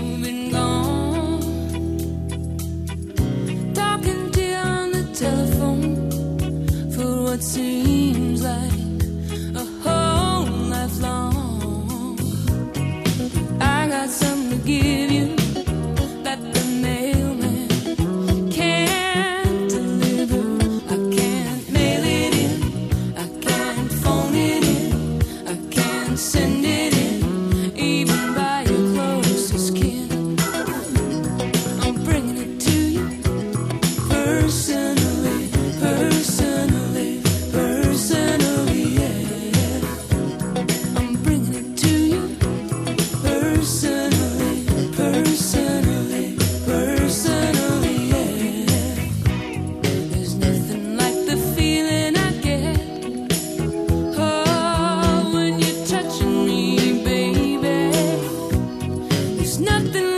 been gone. Talking to you on the telephone for what seems like a whole life long. I got something to give you that the mailman can't deliver. I can't mail it in, I can't phone it in, I can't send it in, even by your closest kin. I'm bringing it to you personally, personally, personally, yeah. I'm bringing it to you personally, personally, personally, yeah. There's nothing like the feeling I get, oh, when you're touching me, baby. There's nothing